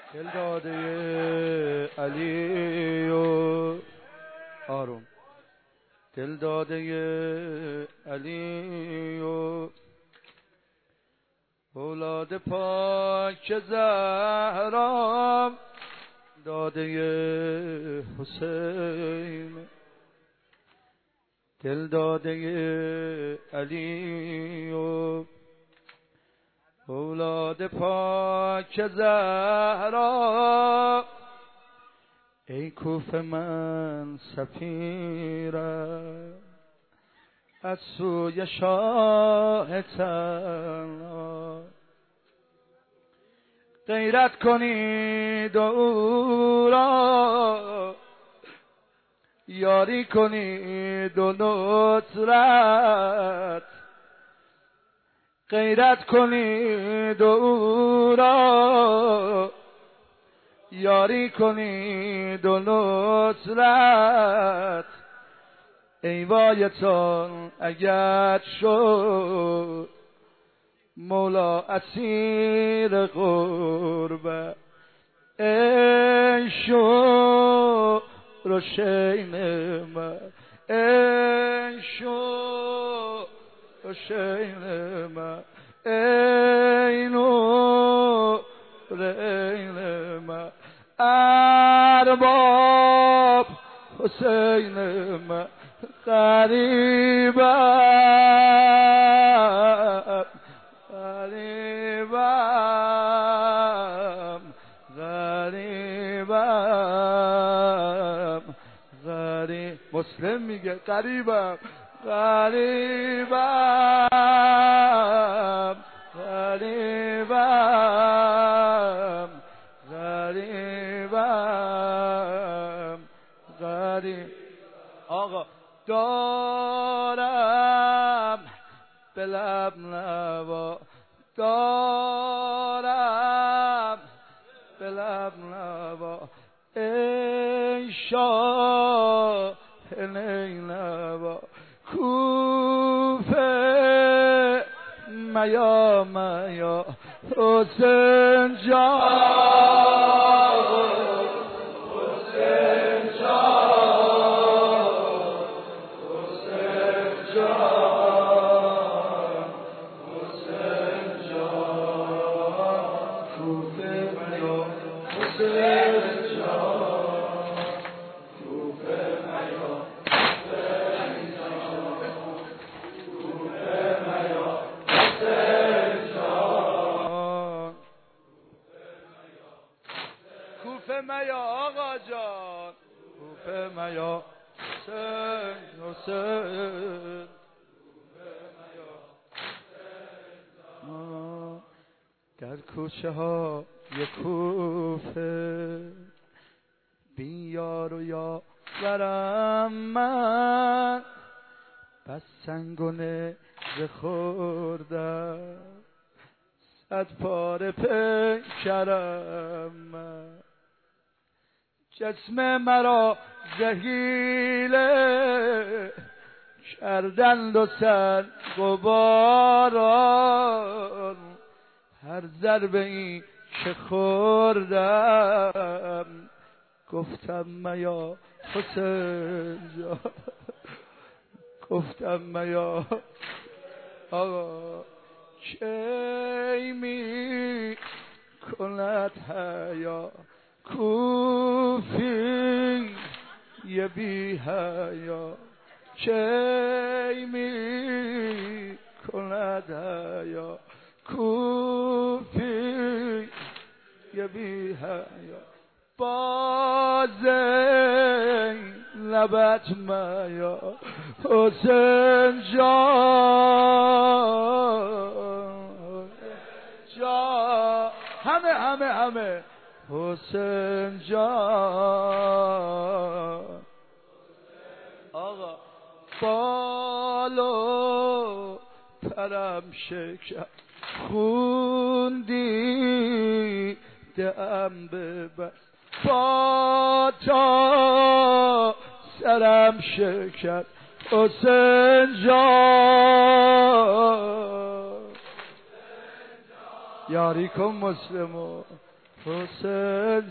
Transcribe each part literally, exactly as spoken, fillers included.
دل داده علی و آروم دل داده علی و اولاد پاک زهرا داده حسین دل داده علی و اولاد پاک زهرا ای کوفه من سفیرم از سوی شاه تنها غیرت کنید و او را یاری کنید و نصرت غیرت کنید و او را یاری کنید و نصرت ای وایتان اگر شد مولا اسیر قربت ای شو روشین من ای شو روشین من ای نور این من ارباب حسین من غریبم غریبم غریبم غریب مسلم میگه غریبم غریبم غریبم غریبم غریب آقا دارم به لب نوا دارم به لب نوا ای شاه نینوا کوفه میا میا حسین جان حسین جان حسین جان حسین جان کوفه میا حسین جان کوفه میا حسین جان کوفه میا حسین جان کوفه میا آقا جان کوفه میا حسین حسین در کوچه ها یک کوفه بی یار و یاورم من بس سنگونه ز خوردم صد پاره پیکرم من جسم مرا زحیله کردند و سر غباران هر ضربه ای که خوردم گفتم میا حسین جان گفتم میا آقا کی می کند حیا کوفی یه بی حیا کی می کند حیا کوفی یه بی حیا باز لبت میا حسین جان جان همه همه همه حسین جان آقا بالو پرم شکر خوندی دم ببر با تا سرم شکر حسین جان یاری کن مسلمو حسین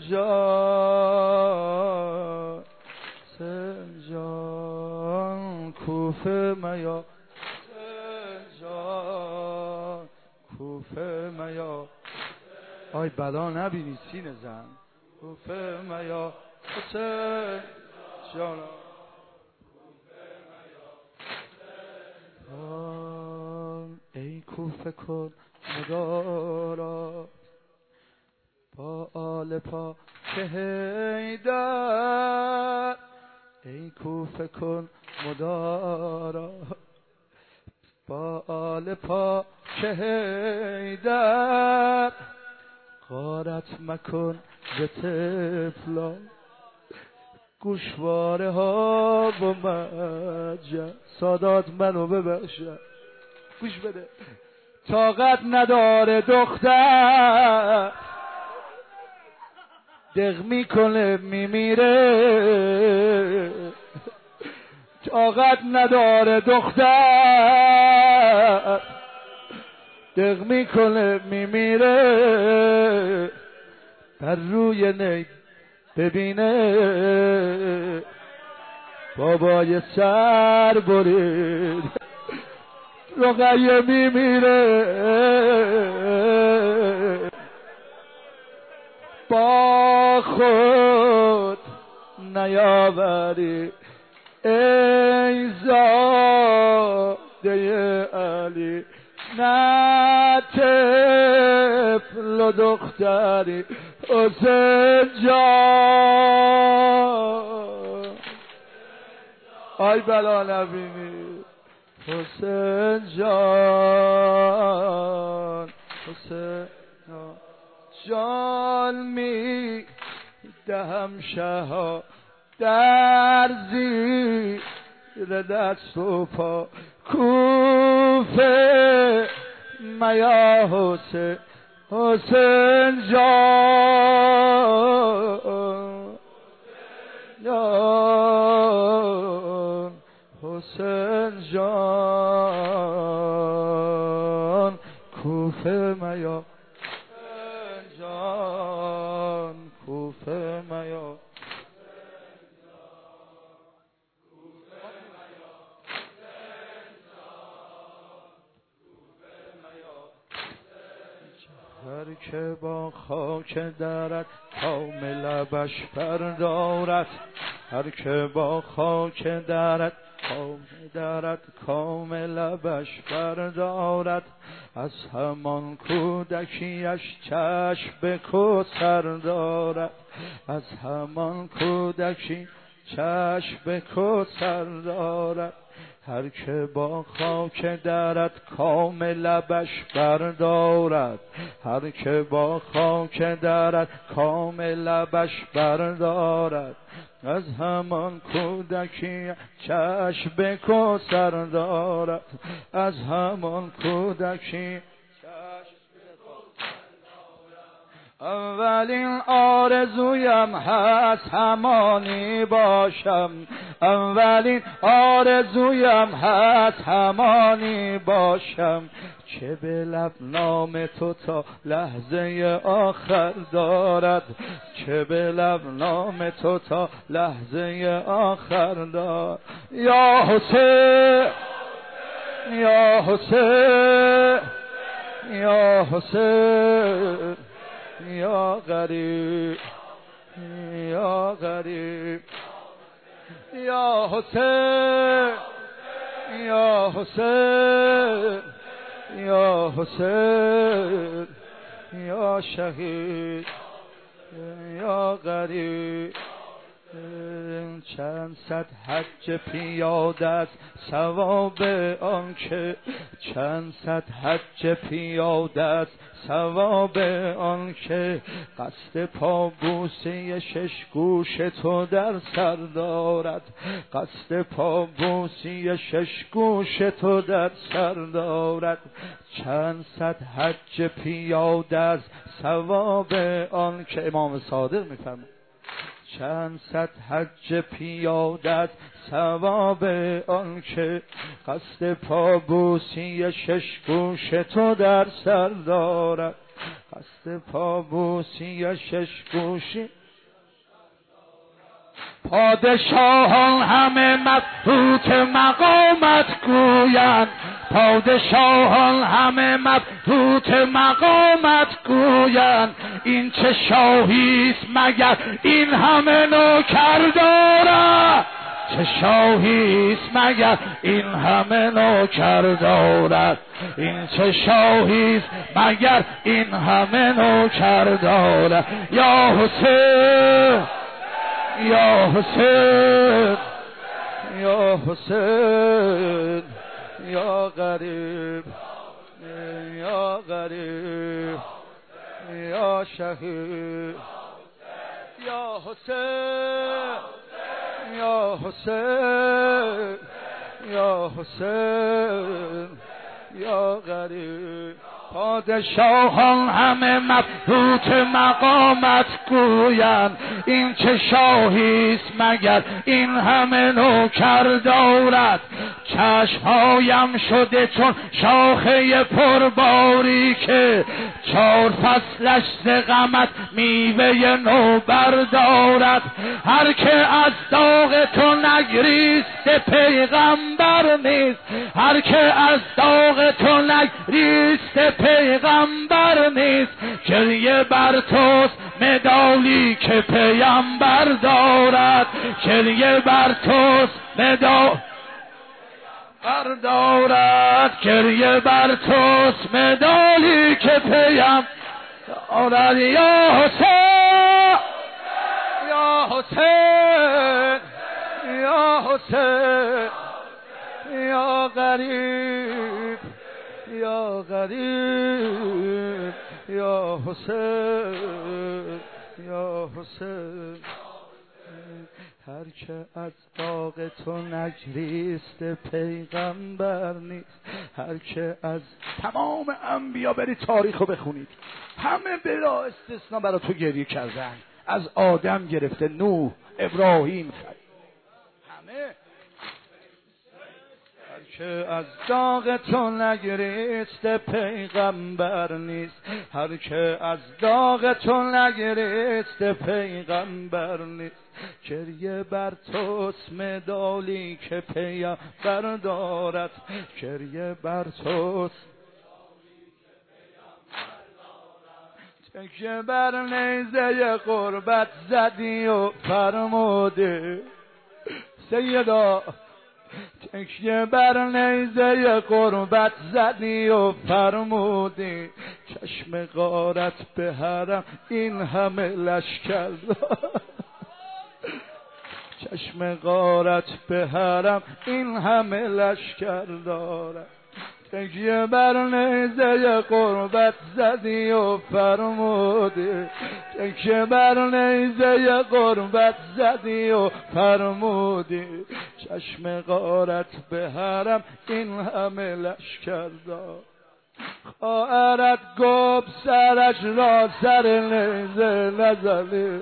جان حسین جان کوفه میا حسین جان کوفه میا آی بلا نبینی سینه زن کوفه میا حسین جان ای کوفه کن مدارا با آل پا که حیدر ای کوفه کن مدارا با آل پا که حیدر غارت مکن ز طفلا گوشواره ها با مجد سادات منو ببخشد گوش بده طاقت نداره دختر دق میکنه میمیره طاقت نداره دختر دق میکنه میمیره بر روی نی ببینه بابای سر برید رقیه میمیره با خود نیاوری ای زاده علی نه طفل و دختری حسین جان آی بلا نبینی حسین جان حسین جان می دهم شها در زیر دست و پا کوفه میا حسین حسین جان جان حسین جان کوفه میا حسین جان کوفه میا هر که با خاک درت کام لبش بردارد هر که با خاک درت کام درت کام لبش بردارد از همان کودکیش چشم به کوثر دارد از همان کودکی چشم به کوثر دارد هر که با خاک درت کام لبش بردارد هر که با خاک درت کام لبش بردارد از همان کودکی چشم به کوثر دارد از همان کودکی اولین آرزویم هست همانی باشم اولین آرزویم هست همانی باشم چه به لب نام تو تا لحظه آخر دارد چه به لب نام تو تا لحظه آخر دارد یا حسین یا حسین یا حسین یا غریب یا غریب یا حسین یا حسین یا حسین یا شهید یا غریب چند صد حج پیاده است ثواب آنکه چند صد حج پیاده است ثواب آنکه قصد پابوسی شش گوش تو در سر دارد قصد پابوسی شش گوش تو در سر دارد چند صد حج پیاده است ثواب آنکه امام صادق میفرماید چند صد حج پیاده ثواب آنکه قصد پابوسی شش گوش تو در سر دارد قصد پابوسی شش گوشی پادشاهان همه مبهوت مقامت گویند پادشاهان همه مبهوت مقامت گویند این چه شاهیست مگر این همه نوکر دارد چه شاهیست مگر این همه نوکر دارد این چه شاهیست مگر این همه نوکر دارد یا حسین یا حسین یا حسین یا غریب یا غریب یا شهید یا حسین یا حسین یا حسین یا غریب پادشاهان همه مبهوت مقامت گویند این چه شاهیست مگر این همه نوکر دارد چشمهایم شده چون شاخه پرباری که چار فصلش ز غمت میوه نو بردارد هر که از داغ تو نگریست پیغمبر نیست هر که از داغ تو نگریست پیغمبر نیست گریه بر توست مدالی که پیغمبر دارد گریه بر توست مدال بردارد گریه بر توست مدالی که پیغمبر دارد یا حسین یا حسین یا حسین یا غریب یا غریب یا حسین یا حسین هر که از داغ تو نگریست پیغمبر نیست هر که از تمام انبیا برید تاریخ رو بخونید همه بلا استثنا برای تو گریه کردن از آدم گرفته نوح ابراهیم همه که از داغ تو نگریست پیغمبر نیست هر که از داغ تو نگریست پیغمبر نیست گریه بر توست مدالی که پیغمبر دارد گریه بر توست تکیه بر نیزه قربت زدی و فرموده سیدا تکیه بر نیزه قربت زدی و فرمودی چشم غارت به حرم این همه لشکر چشم غارت به حرم این همه لشکر دارد تکیه بر نیزه قربت زدی و فرمودی تکیه بر نیزه قربت زدی و فرمودی چشم غارت به حرم این همه لشکر دارد خواهرت گفت سرش را سر نیزه نزنی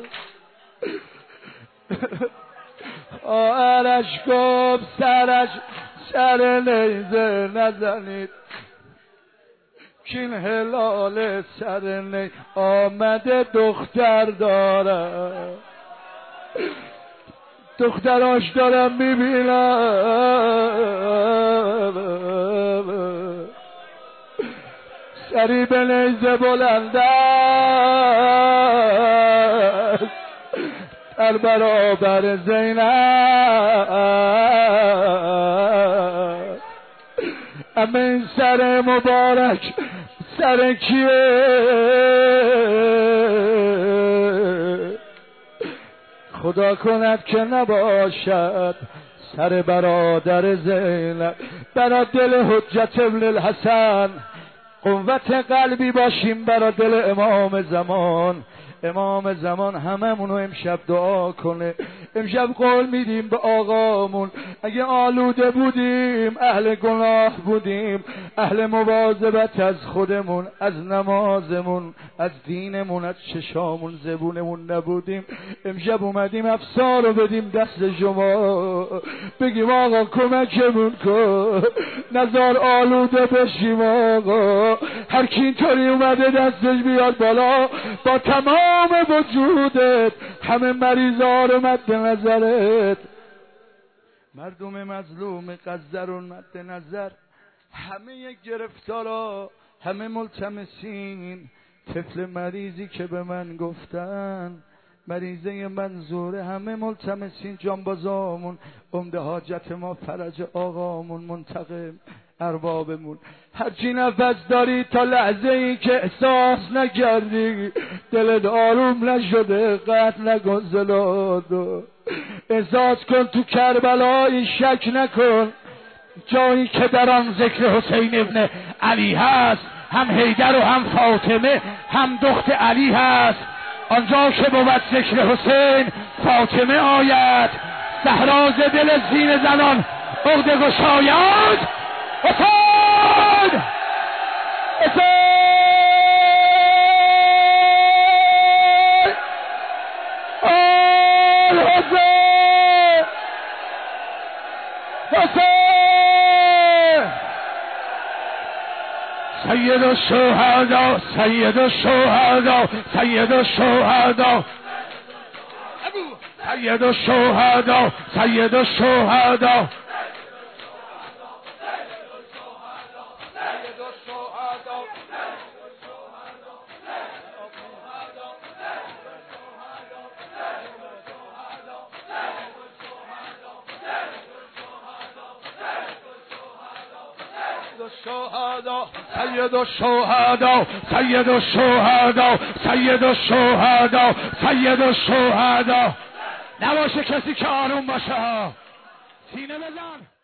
خواهرش گفت سرش سر نیزه نزنید کین هلال سر نی آمده دختر داره دختراش دارم میبینم سری به نیزه بلند است در برابر زینب اما این سر مبارک سر کیه خدا کند که نباشد سر برادر زینب برا دل حجت ابن الحسن قوت قلبی باشیم برا دل امام زمان امام زمان هممونو امشب دعا کنه. امشب قول میدیم به آقامون اگه آلوده بودیم، اهل گناه بودیم، اهل مواظبت از خودمون، از نمازمون، از دینمون، از چشامون، زبونمون نبودیم، امشب اومدیم افسار رو بدیم دست شما، بگیم آقا کمکمون کن، نزار آلوده بشیم آقا. هر کی اینطوری اومده دستش بیاد بالا، با تمام وجودت همه مریضا رو مد نظرت، مردم مظلوم غزه رو مد نظر، همه گرفتارا، همه ملتمسین، طفل مریضی که به من گفتن مریضه منظوره، همه ملتمسین، جانبازامون، عمده حاجت ما، فرج آقامون، منتقم اربابمون، هرچی نفس داری تا لحظه ای که احساس نکردی دلت آروم نشده، قطع نکن زلادو، احساس کن تو کربلایی، شک نکن جایی که در آن ذکر حسین ابن علی هست، هم حیدر و هم فاطمه هم دخت علی هست، آنجا که بود ذکر حسین فاطمه آید، زهرا ز دل زین زنان عقده گشاید، حسین حسین آل حسین حسین سید الشهدا سید الشهدا سید الشهدا سید الشهدا سید الشهدا سید الشهدا سید الشهدا سید الشهدا سید الشهدا. نباشه کسی که آروم باشه، سینه بزن.